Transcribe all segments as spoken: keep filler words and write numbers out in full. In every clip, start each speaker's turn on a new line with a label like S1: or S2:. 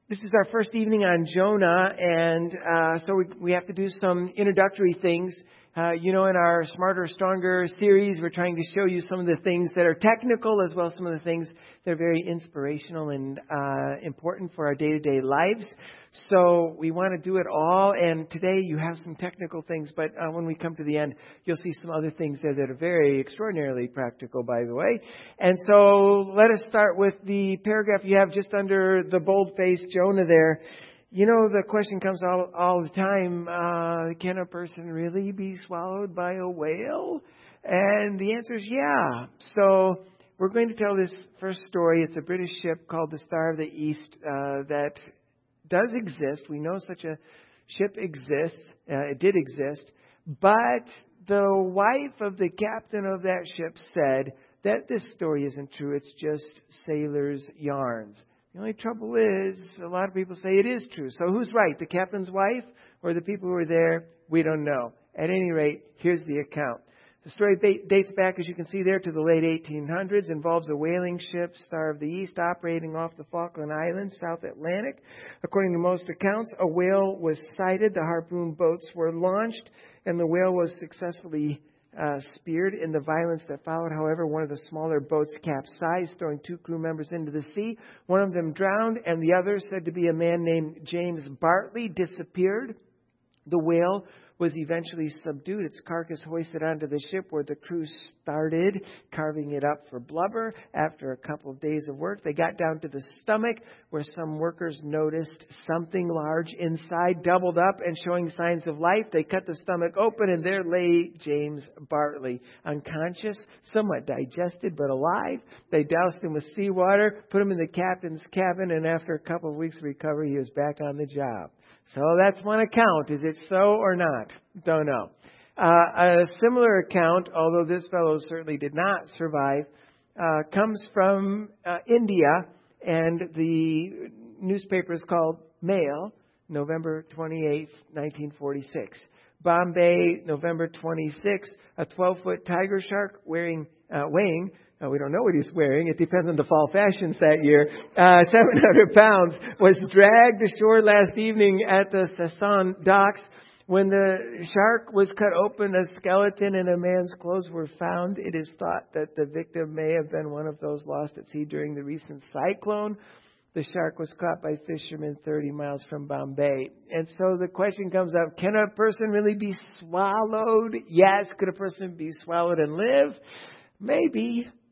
S1: This is our first evening on Jonah, and uh, so we, we have to do some introductory things. Uh, you know, in our Smarter, Stronger series, we're trying to show you some of the things that are technical as well as some of the things that are very inspirational and uh, important for our day-to-day lives. So we want to do it all, and today you have some technical things, but uh, when we come to the end, you'll see some other things there that are very extraordinarily practical, by the way. And so let us start with the paragraph you have just under the bold-faced Jonah there. You know, the question comes all, all the time, uh, can a person really be swallowed by a whale? And the answer is yeah. So we're going to tell this first story. It's a British ship called the Star of the East uh, that does exist. We know such a ship exists. Uh, it did exist. But the wife of the captain of that ship said that this story isn't true. It's just sailors' yarns. The only trouble is, a lot of people say it is true. So who's right, the captain's wife or the people who were there? We don't know. At any rate, here's the account. The story dates back, as you can see there, to the late eighteen hundreds, involves a whaling ship, Star of the East, operating off the Falkland Islands, South Atlantic. According to most accounts, a whale was sighted, the harpoon boats were launched, and the whale was successfully Uh, speared. In the violence that followed, however, one of the smaller boats capsized, throwing two crew members into the sea. One of them drowned, and the other, said to be a man named James Bartley, disappeared. The whale was eventually subdued, its carcass hoisted onto the ship, where the crew started carving it up for blubber. After a couple of days of work, they got down to the stomach, where some workers noticed something large inside, doubled up and showing signs of life. They cut the stomach open, and there lay James Bartley, unconscious, somewhat digested, but alive. They doused him with seawater, put him in the captain's cabin, and after a couple of weeks of recovery, he was back on the job. So that's one account. Is it so or not? Don't know. Uh, a similar account, although this fellow certainly did not survive, uh, comes from uh, India, and the newspaper is called Mail, November twenty-eighth, nineteen forty-six. Bombay, November twenty-sixth, a twelve-foot tiger shark wearing, uh, weighing Uh, we don't know what he's wearing. It depends on the fall fashions that year. Uh, seven hundred pounds was dragged ashore last evening at the Sasson docks. When the shark was cut open, a skeleton and a man's clothes were found. It is thought that the victim may have been one of those lost at sea during the recent cyclone. The shark was caught by fishermen thirty miles from Bombay. And so the question comes up, can a person really be swallowed? Yes. Could a person be swallowed and live? Maybe.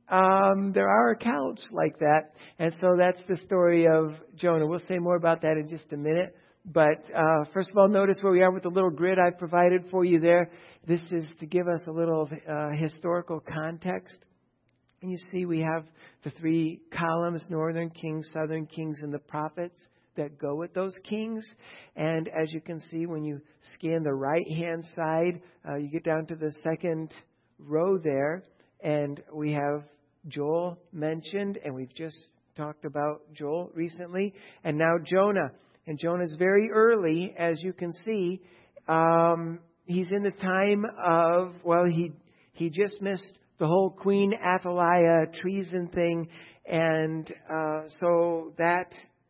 S1: Um, there are accounts like that. And so that's the story of Jonah. We'll say more about that in just a minute. But uh, first of all, notice where we are with the little grid I've provided for you there. This is to give us a little uh, historical context. And you see we have the three columns, Northern Kings, Southern Kings, and the prophets that go with those kings. And as you can see, when you scan the right-hand side, uh, you get down to the second row there. And we have Joel mentioned, and we've just talked about Joel recently. And now Jonah. And Jonah's very early, as you can see. Um, he's in the time of, well, he he just missed the whole Queen Athaliah treason thing. And uh, so that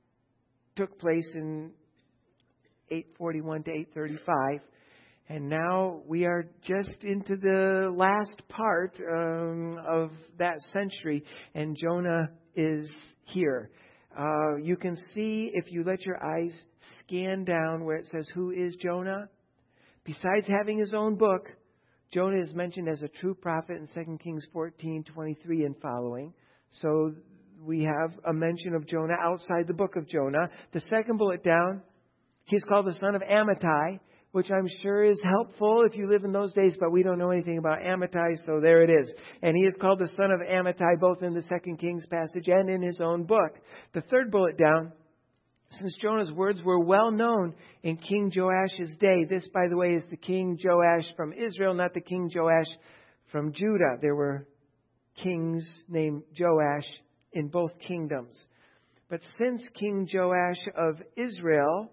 S1: took place in eight forty-one to eight thirty-five. And now we are just into the last part um, of that century, and Jonah is here. Uh, you can see, if you let your eyes scan down where it says, who is Jonah? Besides having his own book, Jonah is mentioned as a true prophet in Second Kings fourteen twenty-three and following. So we have a mention of Jonah outside the book of Jonah. The second bullet down, he's called the son of Amittai, which I'm sure is helpful if you live in those days, but we don't know anything about Amittai, so there it is. And he is called the son of Amittai, both in the Second Kings passage and in his own book. The third bullet down, since Jonah's words were well known in King Joash's day. This, by the way, is the King Joash from Israel, not the King Joash from Judah. There were kings named Joash in both kingdoms. But since King Joash of Israel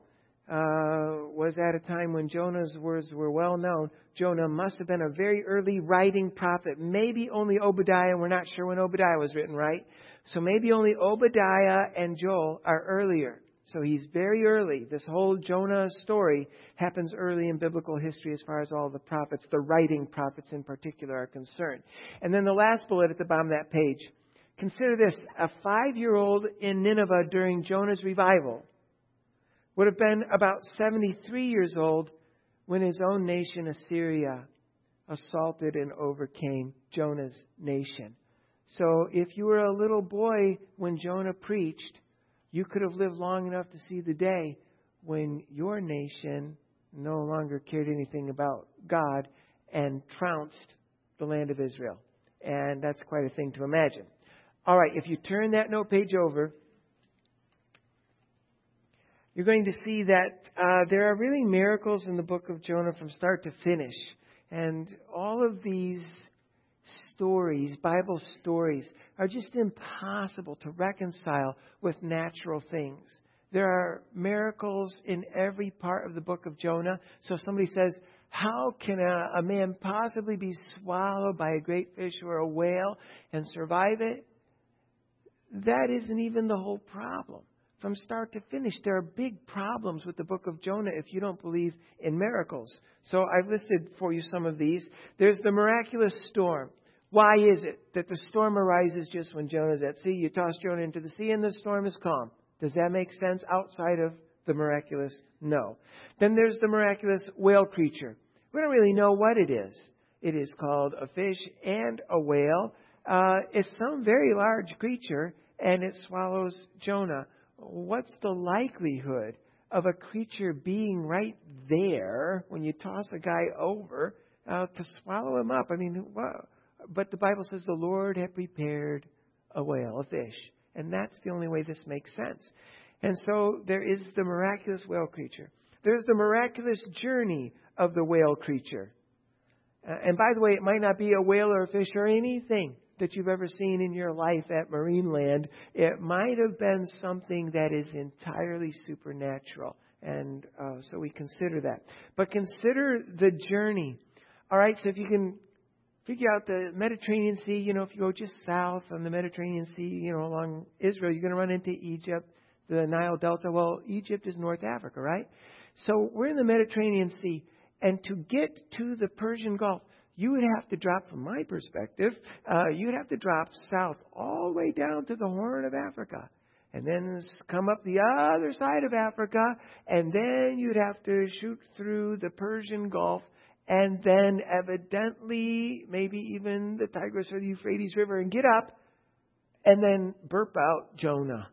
S1: Uh, was at a time when Jonah's words were well known, Jonah must have been a very early writing prophet. Maybe only Obadiah. We're not sure when Obadiah was written, right? So maybe only Obadiah and Joel are earlier. So he's very early. This whole Jonah story happens early in biblical history as far as all the prophets, the writing prophets in particular, are concerned. And then the last bullet at the bottom of that page. Consider this. A five-year-old in Nineveh during Jonah's revival would have been about seventy-three years old when his own nation, Assyria, assaulted and overcame Jonah's nation. So if you were a little boy when Jonah preached, you could have lived long enough to see the day when your nation no longer cared anything about God and trounced the land of Israel. And that's quite a thing to imagine. All right, if you turn that note page over, you're going to see that uh, there are really miracles in the book of Jonah from start to finish. And all of these stories, Bible stories, are just impossible to reconcile with natural things. There are miracles in every part of the book of Jonah. So if somebody says, how can a, a man possibly be swallowed by a great fish or a whale and survive it? That isn't even the whole problem. From start to finish, there are big problems with the book of Jonah if you don't believe in miracles. So I've listed for you some of these. There's the miraculous storm. Why is it that the storm arises just when Jonah's at sea? You toss Jonah into the sea and the storm is calm. Does that make sense outside of the miraculous? No. Then there's the miraculous whale creature. We don't really know what it is. It is called a fish and a whale. Uh, it's some very large creature, and it swallows Jonah. What's the likelihood of a creature being right there when you toss a guy over uh, to swallow him up? I mean, well, but the Bible says the Lord had prepared a whale, a fish. And that's the only way this makes sense. And so there is the miraculous whale creature. There's the miraculous journey of the whale creature. Uh, and by the way, it might not be a whale or a fish or anything that you've ever seen in your life at Marineland. It might have been something that is entirely supernatural. And uh, so we consider that. But consider the journey. All right, so if you can figure out the Mediterranean Sea, you know, if you go just south on the Mediterranean Sea, you know, along Israel, you're going to run into Egypt, the Nile Delta. Well, Egypt is North Africa, right? So we're in the Mediterranean Sea. And to get to the Persian Gulf, you would have to drop, from my perspective, uh, you'd have to drop south all the way down to the Horn of Africa. And then come up the other side of Africa. And then you'd have to shoot through the Persian Gulf. And then evidently, maybe even the Tigris or the Euphrates River, and get up and then burp out Jonah.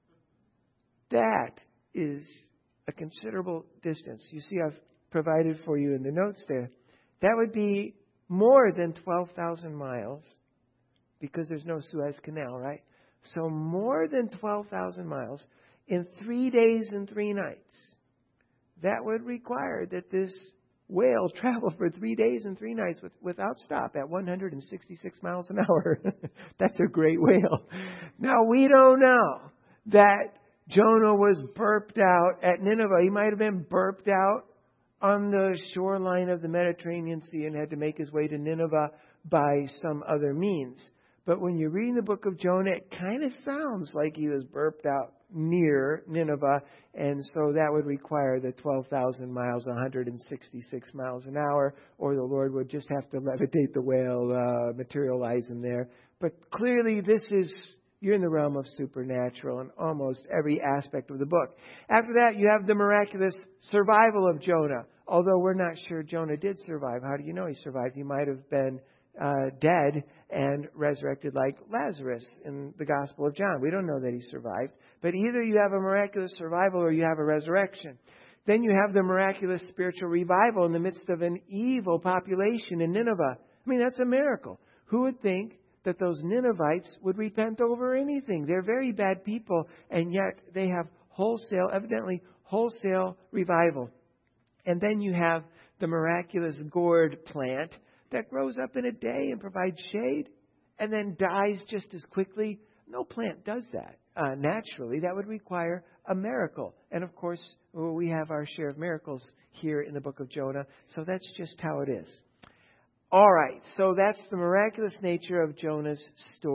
S1: That is a considerable distance. You see, I've provided for you in the notes there. That would be more than twelve thousand miles because there's no Suez Canal, right? So more than twelve thousand miles in three days and three nights. That would require that this whale travel for three days and three nights with, without stop at one hundred sixty-six miles an hour. That's a great whale. Now, we don't know that Jonah was burped out at Nineveh. He might have been burped out on the shoreline of the Mediterranean Sea and had to make his way to Nineveh by some other means. But when you're reading the book of Jonah, it kind of sounds like he was burped out near Nineveh, and so that would require the twelve thousand miles, one hundred sixty-six miles an hour, or the Lord would just have to levitate the whale, uh, materialize him there. But clearly this is, you're in the realm of supernatural in almost every aspect of the book. After that, you have the miraculous survival of Jonah. Although we're not sure Jonah did survive. How do you know he survived? He might have been uh, dead and resurrected like Lazarus in the Gospel of John. We don't know that he survived. But either you have a miraculous survival or you have a resurrection. Then you have the miraculous spiritual revival in the midst of an evil population in Nineveh. I mean, that's a miracle. Who would think that those Ninevites would repent over anything? They're very bad people, and yet they have wholesale, evidently wholesale revival. And then you have the miraculous gourd plant that grows up in a day and provides shade and then dies just as quickly. No plant does that uh, naturally. That would require a miracle. And of course, well, we have our share of miracles here in the book of Jonah. So that's just how it is. All right. So that's the miraculous nature of Jonah's story.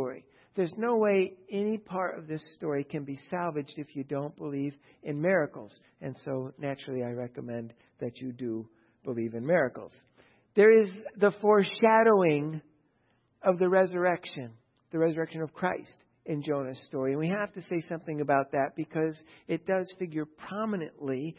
S1: there's no way any part of this story can be salvaged if you don't believe in miracles. And so naturally I recommend that you do believe in miracles. There is the foreshadowing of the resurrection, the resurrection of Christ in Jonah's story. And we have to say something about that because it does figure prominently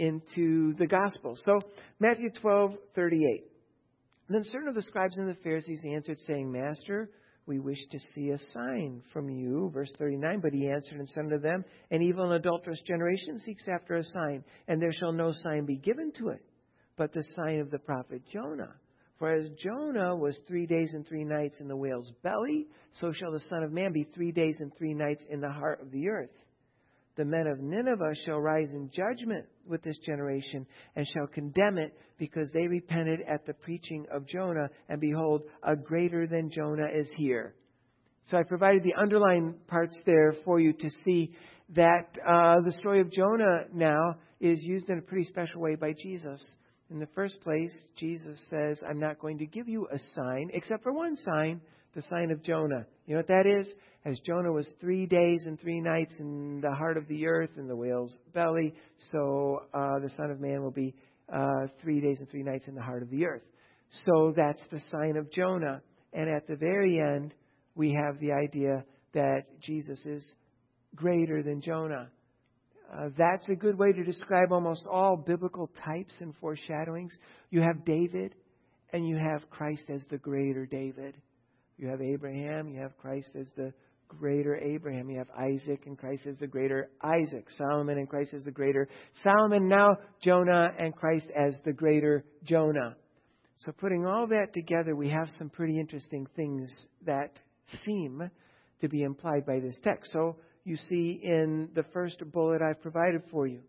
S1: into the gospel. So Matthew twelve thirty-eight. Then certain of the scribes and the Pharisees answered, saying, Master, we wish to see a sign from you. Verse thirty-nine, but he answered and said unto them, an evil and adulterous generation seeks after a sign, and there shall no sign be given to it, but the sign of the prophet Jonah. For as Jonah was three days and three nights in the whale's belly, so shall the Son of Man be three days and three nights in the heart of the earth. The men of Nineveh shall rise in judgment with this generation, and shall condemn it, because they repented at the preaching of Jonah, and behold, a greater than Jonah is here. So I provided the underlined parts there for you to see that uh, the story of Jonah now is used in a pretty special way by Jesus. In the first place, Jesus says, I'm not going to give you a sign, except for one sign, the sign of Jonah. You know what that is? As Jonah was three days and three nights in the heart of the earth, in the whale's belly, so uh, the Son of Man will be uh, three days and three nights in the heart of the earth. So that's the sign of Jonah. And at the very end, we have the idea that Jesus is greater than Jonah. Uh, that's a good way to describe almost all biblical types and foreshadowings. You have David, and you have Christ as the greater David. You have Abraham, you have Christ as the greater Abraham. You have Isaac, and Christ as the greater Isaac. Solomon, and Christ as the greater Solomon. Now Jonah, and Christ as the greater Jonah. So putting all that together, we have some pretty interesting things that seem to be implied by this text. So you see in the first bullet I've provided for you.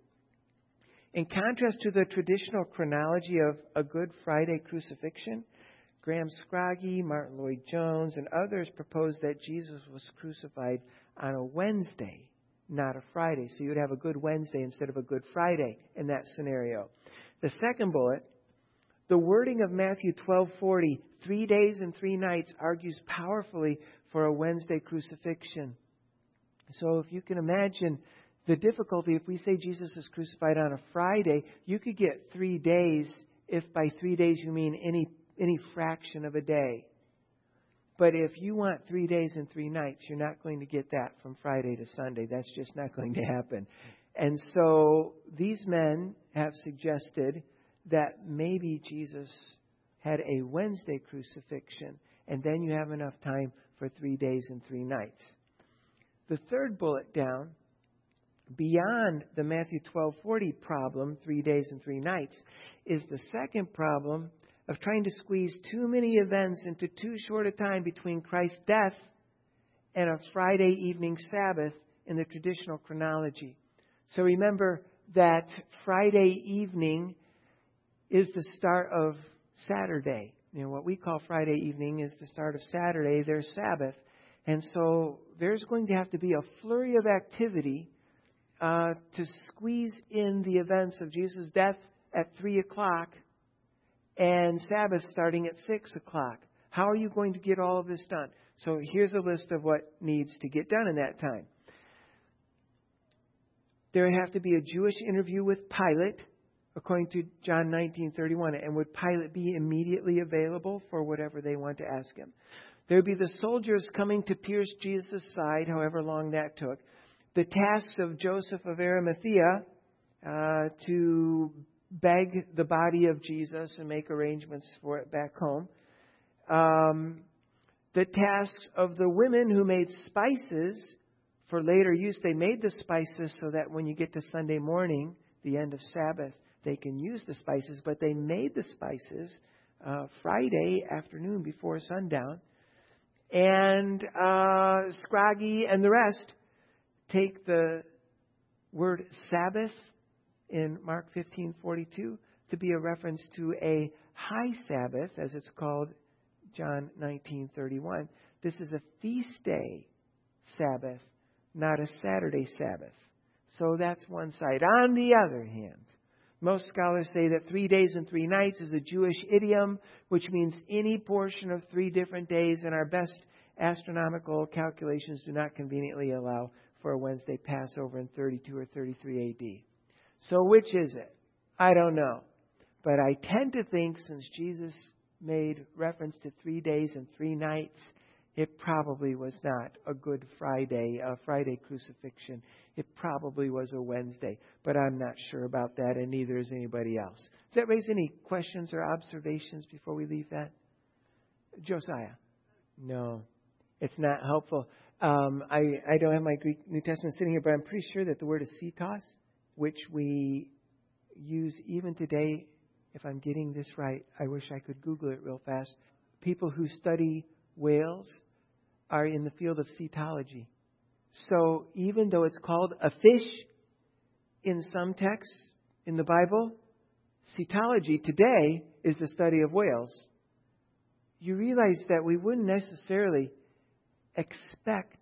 S1: In contrast to the traditional chronology of a Good Friday crucifixion, Graham Scroggie, Martin Lloyd-Jones, and others propose that Jesus was crucified on a Wednesday, not a Friday. So you'd have a Good Wednesday instead of a Good Friday in that scenario. The second bullet, the wording of Matthew twelve forty, three days and three nights, argues powerfully for a Wednesday crucifixion. So if you can imagine the difficulty, if we say Jesus is crucified on a Friday, you could get three days if by three days you mean any any fraction of a day. But if you want three days and three nights, you're not going to get that from Friday to Sunday. That's just not going to happen. And so these men have suggested that maybe Jesus had a Wednesday crucifixion, and then you have enough time for three days and three nights. The third bullet down, beyond the Matthew twelve forty problem, three days and three nights, is the second problem of trying to squeeze too many events into too short a time between Christ's death and a Friday evening Sabbath in the traditional chronology. So remember that Friday evening is the start of Saturday. You know, what we call Friday evening is the start of Saturday, their Sabbath. And so there's going to have to be a flurry of activity uh, to squeeze in the events of Jesus' death at three o'clock and Sabbath starting at six o'clock. How are you going to get all of this done? So here's a list of what needs to get done in that time. There would have to be a Jewish interview with Pilate, according to John nineteen thirty-one. And would Pilate be immediately available for whatever they want to ask him? There would be the soldiers coming to pierce Jesus' side, however long that took. The tasks of Joseph of Arimathea uh, to beg the body of Jesus and make arrangements for it back home. Um, the tasks of the women who made spices for later use. They made the spices so that when you get to Sunday morning, the end of Sabbath, they can use the spices. But they made the spices uh, Friday afternoon before sundown. And uh, Scroggie and the rest take the word Sabbath in Mark fifteen forty-two to be a reference to a high Sabbath, as it's called, John nineteen thirty-one. This is a feast day Sabbath, not a Saturday Sabbath. So that's one side. On the other hand, most scholars say that three days and three nights is a Jewish idiom, which means any portion of three different days, and our best astronomical calculations do not conveniently allow for a Wednesday Passover in thirty-two or thirty-three A D. So which is it? I don't know. But I tend to think since Jesus made reference to three days and three nights, it probably was not a Good Friday, a Friday crucifixion. It probably was a Wednesday. But I'm not sure about that, and neither is anybody else. Does that raise any questions or observations before we leave that? Josiah? No, it's not helpful. Um, I, I don't have my Greek New Testament sitting here, but I'm pretty sure that the word is cetos, which we use even today. If I'm getting this right, I wish I could Google it real fast. People who study whales are in the field of cetology. So even though it's called a fish in some texts in the Bible, cetology today is the study of whales. You realize that we wouldn't necessarily expect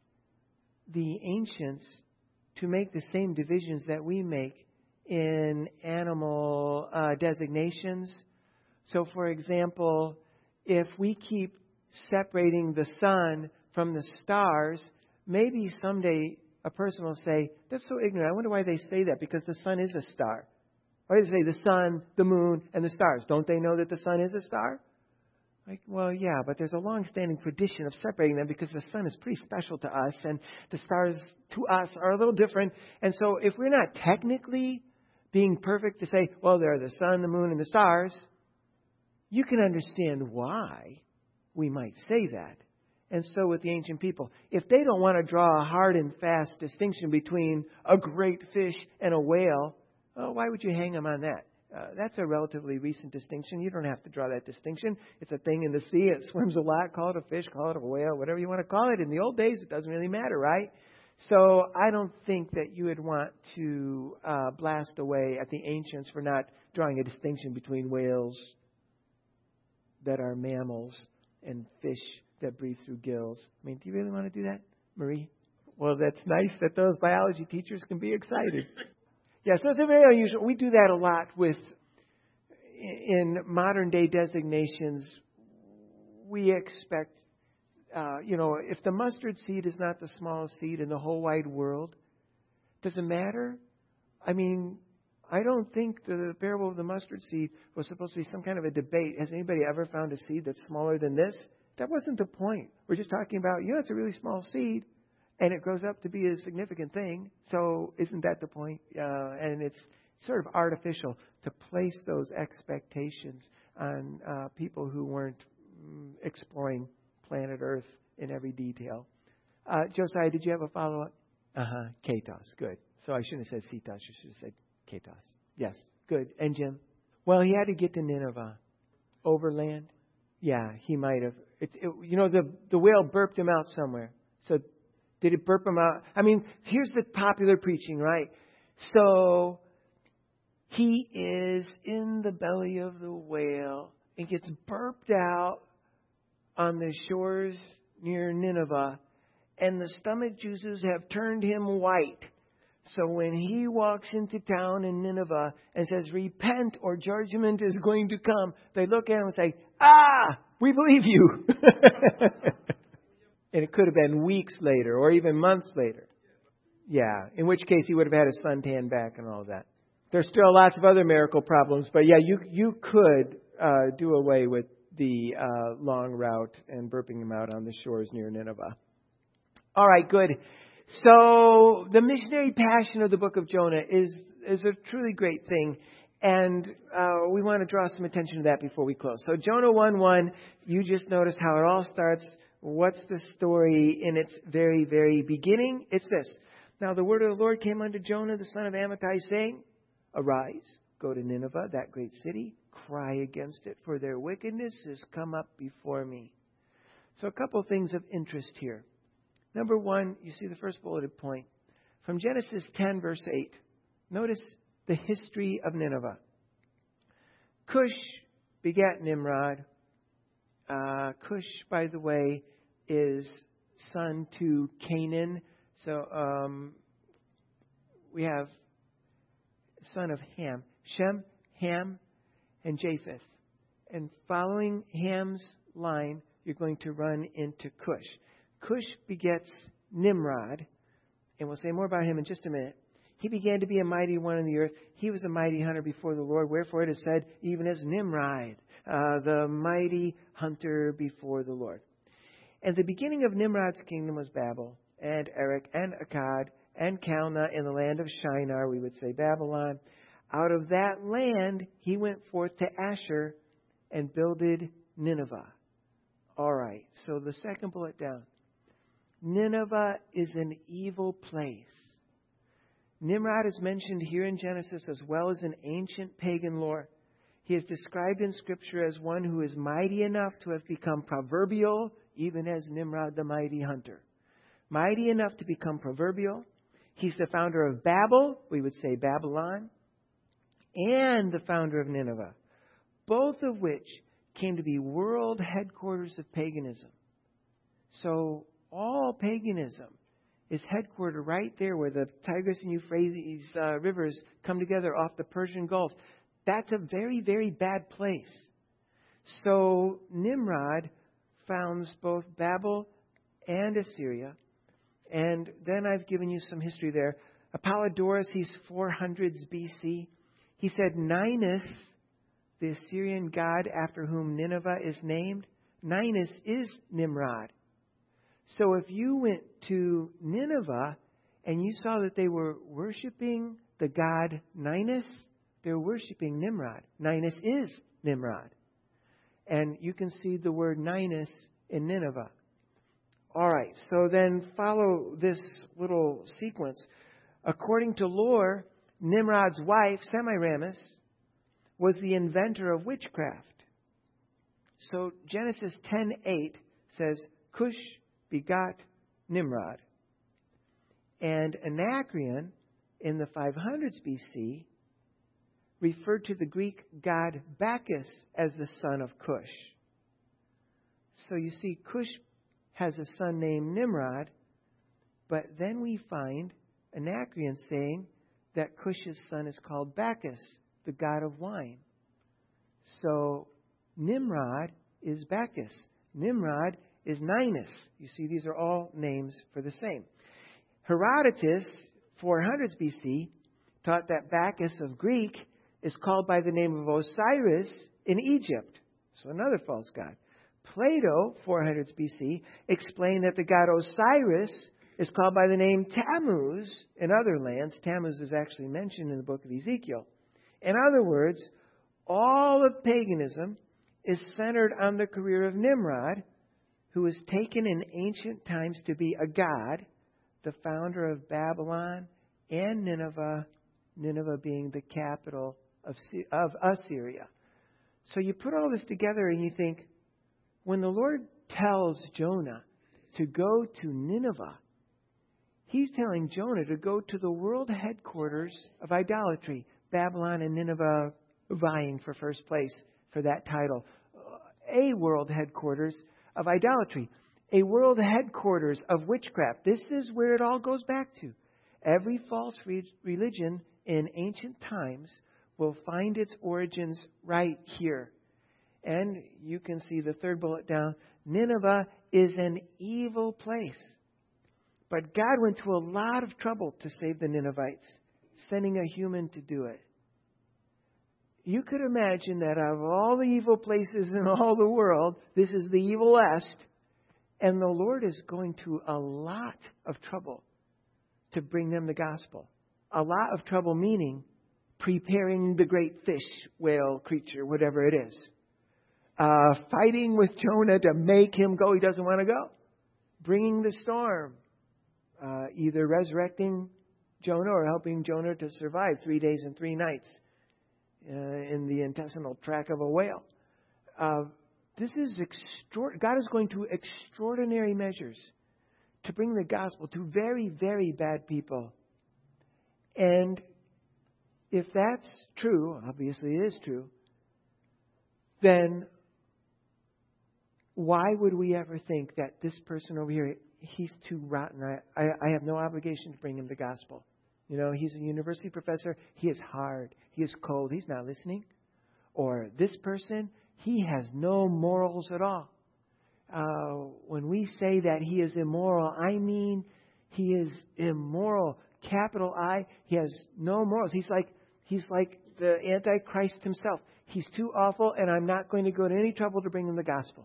S1: the ancients to make the same divisions that we make in animal uh, designations. So, for example, if we keep separating the sun from the stars, maybe someday a person will say, that's so ignorant. I wonder why they say that, because the sun is a star. Why do they say the sun, the moon, and the stars? Don't they know that the sun is a star? Like, well, yeah, but there's a long-standing tradition of separating them because the sun is pretty special to us and the stars to us are a little different. And so if we're not technically being perfect to say, well, there are the sun, the moon, and the stars, you can understand why we might say that. And so with the ancient people, if they don't want to draw a hard and fast distinction between a great fish and a whale, well, why would you hang them on that? Uh, that's a relatively recent distinction. You don't have to draw that distinction. It's a thing in the sea. It swims a lot. Call it a fish, call it a whale, whatever you want to call it. In the old days, it doesn't really matter, right? So I don't think that you would want to uh, blast away at the ancients for not drawing a distinction between whales that are mammals and fish that breathe through gills. I mean, do you really want to do that, Marie? Well, that's nice that those biology teachers can be excited. Yeah, so it's a very unusual. We do that a lot with, in modern day designations, we expect, uh, you know, if the mustard seed is not the smallest seed in the whole wide world, does it matter? I mean, I don't think the parable of the mustard seed was supposed to be some kind of a debate. Has anybody ever found a seed that's smaller than this? That wasn't the point. We're just talking about, you know, it's a really small seed. And it grows up to be a significant thing. So isn't that the point? Uh, and it's sort of artificial to place those expectations on uh, people who weren't mm, exploring planet Earth in every detail. Uh, Josiah, did you have a follow-up? Uh-huh. Katos. Good. So I shouldn't have said Cetos. I should have said Katos. Yes. Good. And Jim? Well, he had to get to Nineveh. Overland? Yeah, he might have. It, it, you know, the, the whale burped him out somewhere. So did it burp him out? I mean, here's the popular preaching, right? So he is in the belly of the whale and gets burped out on the shores near Nineveh, and the stomach juices have turned him white. So when he walks into town in Nineveh and says, repent or judgment is going to come, they look at him and say, ah, we believe you. And it could have been weeks later or even months later. Yeah, in which case he would have had his suntan back and all of that. There's still lots of other miracle problems, but yeah, you you could uh, do away with the uh, long route and burping him out on the shores near Nineveh. All right, good. So the missionary passion of the book of Jonah is is a truly great thing. And uh, we want to draw some attention to that before we close. So Jonah one one, you just noticed how it all starts. What's the story in its very, very beginning? It's this. Now the word of the Lord came unto Jonah, the son of Amittai, saying, arise, go to Nineveh, that great city, cry against it, for their wickedness has come up before me. So a couple of things of interest here. Number one, you see the first bulleted point. From Genesis ten, verse eight, notice the history of Nineveh. Cush begat Nimrod. Uh, Cush, by the way, is son to Canaan. So um, we have son of Ham. Shem, Ham, and Japheth. And following Ham's line you're going to run into Cush. Cush begets Nimrod, and we'll say more about him in just a minute. He began to be a mighty one in the earth. He was a mighty hunter before the Lord. Wherefore it is said, even as Nimrod, uh, the mighty hunter before the Lord. And the beginning of Nimrod's kingdom was Babel, and Erech, and Akkad, and Calneh in the land of Shinar, we would say Babylon. Out of that land he went forth to Asher and builded Nineveh. All right, so the second bullet down. Nineveh is an evil place. Nimrod is mentioned here in Genesis as well as in ancient pagan lore. He is described in Scripture as one who is mighty enough to have become proverbial, even as Nimrod the mighty hunter. Mighty enough to become proverbial. He's the founder of Babel, we would say Babylon, and the founder of Nineveh, both of which came to be world headquarters of paganism. So all paganism is headquartered right there where the Tigris and Euphrates uh, rivers come together off the Persian Gulf. That's a very, very bad place. So Nimrod founds both Babel and Assyria. And then I've given you some history there. Apollodorus, he's four hundreds B C. He said Ninus, the Assyrian god after whom Nineveh is named, Ninus is Nimrod. So if you went to Nineveh and you saw that they were worshiping the god Ninus, they're worshiping Nimrod. Ninus is Nimrod. And you can see the word Ninus in Nineveh. All right, so then follow this little sequence. According to lore, Nimrod's wife, Semiramis, was the inventor of witchcraft. So Genesis ten eight says, Cush begot Nimrod. And Anacreon, in the five hundreds B C, referred to the Greek god Bacchus as the son of Cush. So you see, Cush has a son named Nimrod, but then we find Anacreon saying that Cush's son is called Bacchus, the god of wine. So Nimrod is Bacchus. Nimrod is Ninus. You see, these are all names for the same. Herodotus, four hundreds B C, taught that Bacchus of Greek is called by the name of Osiris in Egypt. So another false god. Plato, four hundreds B C, explained that the god Osiris is called by the name Tammuz in other lands. Tammuz is actually mentioned in the book of Ezekiel. In other words, all of paganism is centered on the career of Nimrod, who was taken in ancient times to be a god, the founder of Babylon and Nineveh, Nineveh being the capital of, of Assyria. So you put all this together and you think, when the Lord tells Jonah to go to Nineveh, He's telling Jonah to go to the world headquarters of idolatry, Babylon and Nineveh vying for first place for that title. A world headquarters of idolatry, a world headquarters of witchcraft. This is where it all goes back to. Every false re- religion in ancient times will find its origins right here. And you can see the third bullet down. Nineveh is an evil place. But God went to a lot of trouble to save the Ninevites, sending a human to do it. You could imagine that out of all the evil places in all the world, this is the evilest. And the Lord is going to a lot of trouble to bring them the gospel. A lot of trouble meaning preparing the great fish, whale, creature, whatever it is. Uh, fighting with Jonah to make him go. He doesn't want to go. Bringing the storm. Uh, either resurrecting Jonah or helping Jonah to survive three days and three nights uh, in the intestinal tract of a whale. Uh, this is extraordinary. God is going to extraordinary measures to bring the gospel to very, very bad people. And if that's true, obviously it is true, then why would we ever think that this person over here, he's too rotten, I, I, I have no obligation to bring him the gospel? You know, he's a university professor. He is hard. He is cold. He's not listening. Or this person, he has no morals at all. uh, when we say that he is immoral, I mean he is immoral. Capital I. He has no morals. He's like he's like the Antichrist himself. He's too awful, and I'm not going to go to any trouble to bring him the gospel.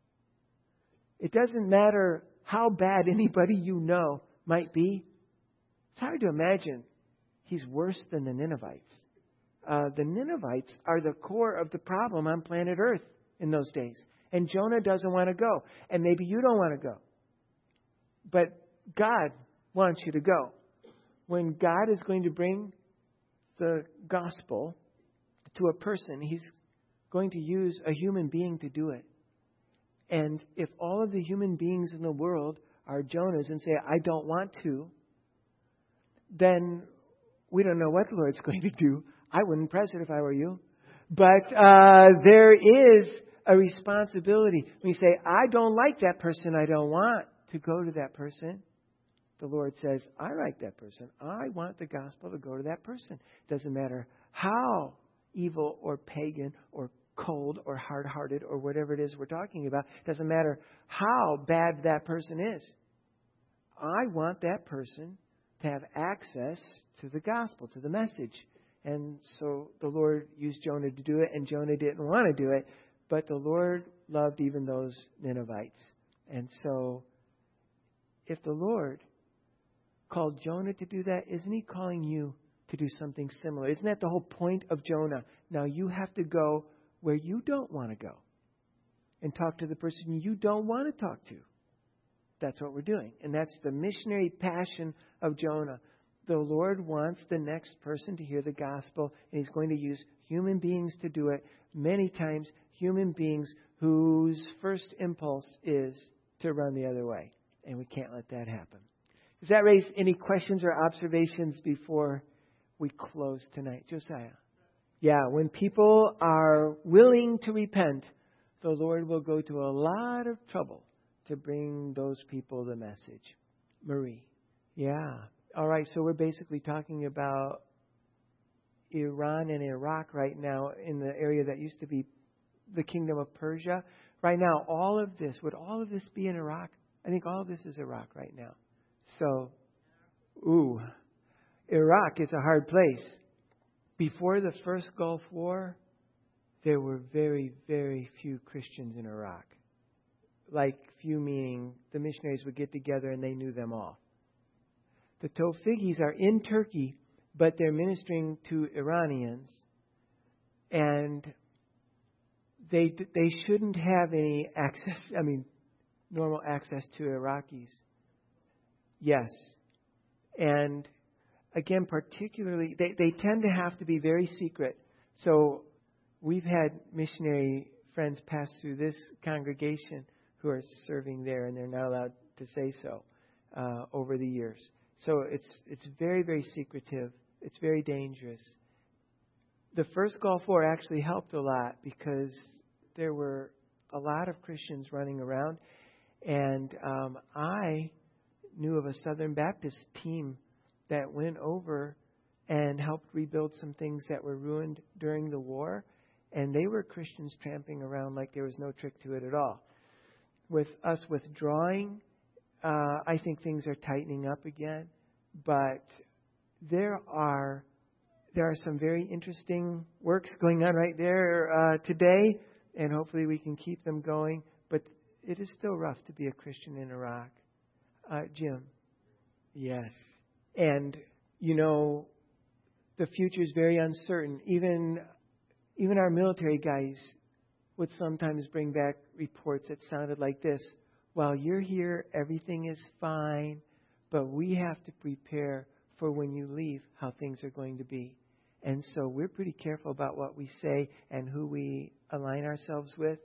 S1: It doesn't matter how bad anybody you know might be. It's hard to imagine he's worse than the Ninevites. Uh, the Ninevites are the core of the problem on planet Earth in those days. And Jonah doesn't want to go. And maybe you don't want to go. But God wants you to go. When God is going to bring the gospel to a person, He's going to use a human being to do it. And if all of the human beings in the world are Jonahs and say, I don't want to, then we don't know what the Lord's going to do. I wouldn't press it if I were you. But uh, there is a responsibility. When you say, I don't like that person, I don't want to go to that person, the Lord says, I like that person. I want the gospel to go to that person. Doesn't matter how evil or pagan or cold or hard-hearted or whatever it is we're talking about. Doesn't matter how bad that person is. I want that person to have access to the gospel, to the message. And so the Lord used Jonah to do it, and Jonah didn't want to do it. But the Lord loved even those Ninevites. And so if the Lord called Jonah to do that, isn't He calling you to do something similar? Isn't that the whole point of Jonah? Now you have to go where you don't want to go and talk to the person you don't want to talk to. That's what we're doing. And that's the missionary passion of Jonah. The Lord wants the next person to hear the gospel, and He's going to use human beings to do it. Many times, human beings whose first impulse is to run the other way. And we can't let that happen. Does that raise any questions or observations before we close tonight? Josiah? Yeah, when people are willing to repent, the Lord will go to a lot of trouble to bring those people the message. Marie? Yeah. All right, so we're basically talking about Iran and Iraq right now in the area that used to be the Kingdom of Persia. Right now, all of this, would all of this be in Iraq? I think all of this is Iraq right now. So, ooh, Iraq is a hard place. Before the first Gulf War, there were very, very few Christians in Iraq. Like few meaning the missionaries would get together and they knew them all. The Tawfigis are in Turkey, but they're ministering to Iranians. And they they shouldn't have any access, I mean, normal access to Iraqis. Yes. And again, particularly, they, they tend to have to be very secret. So we've had missionary friends pass through this congregation who are serving there, and they're not allowed to say so uh, over the years. So it's it's very, very secretive. It's very dangerous. The first Gulf War actually helped a lot because there were a lot of Christians running around. And um, I knew of a Southern Baptist team that went over and helped rebuild some things that were ruined during the war. And they were Christians tramping around like there was no trick to it at all. With us withdrawing, uh, I think things are tightening up again. But there are there are some very interesting works going on right there uh, today. And hopefully we can keep them going. But it is still rough to be a Christian in Iraq. Uh, Jim? Yes. And, you know, the future is very uncertain. Even even our military guys would sometimes bring back reports that sounded like this. While you're here, everything is fine, but we have to prepare for when you leave how things are going to be. And so we're pretty careful about what we say and who we align ourselves with.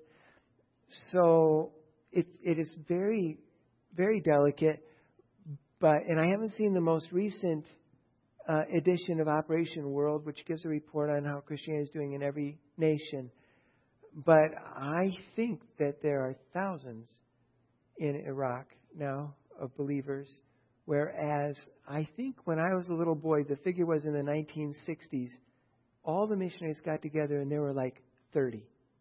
S1: So it it is very, very delicate. But, and I haven't seen the most recent uh, edition of Operation World, which gives a report on how Christianity is doing in every nation. But I think that there are thousands in Iraq now of believers, whereas I think when I was a little boy, the figure was in the nineteen sixties, all the missionaries got together and there were like thirty.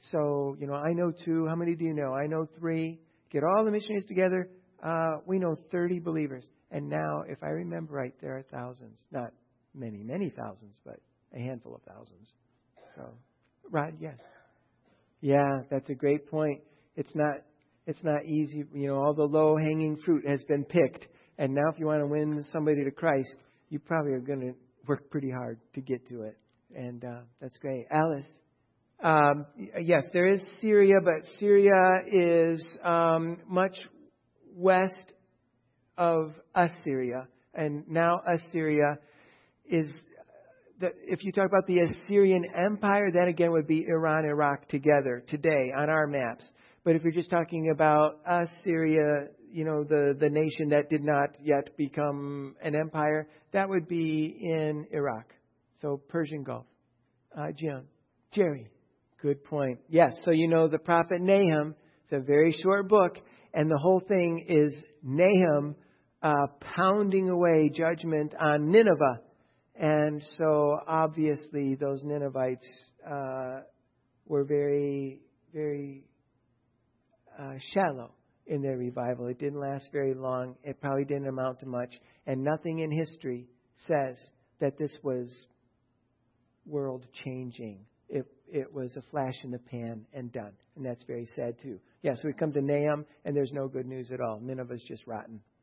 S1: So, you know, I know two. How many do you know? I know three. Get all the missionaries together. Uh, we know thirty believers. And now, if I remember right, there are thousands. Not many, many thousands, but a handful of thousands. So, Rod, yes. Yeah, that's a great point. It's not it's not easy. You know, all the low-hanging fruit has been picked. And now if you want to win somebody to Christ, you probably are going to work pretty hard to get to it. And uh, that's great. Alice? Um, yes, there is Syria, but Syria is um, much west of Assyria. And now Assyria is, the, if you talk about the Assyrian Empire, that again would be Iran, Iraq together today on our maps. But if you're just talking about Assyria, you know, the, the nation that did not yet become an empire, that would be in Iraq. So Persian Gulf. Uh, Jim. Jerry. Good point. Yes, so you know the prophet Nahum. It's a very short book. And the whole thing is Nahum uh, pounding away judgment on Nineveh. And so obviously those Ninevites uh, were very, very uh, shallow in their revival. It didn't last very long. It probably didn't amount to much. And nothing in history says that this was world changing. It, it was a flash in the pan and done. And that's very sad too. Yes, yeah, so we come to Nahum and there's no good news at all. Nineveh's just rotten.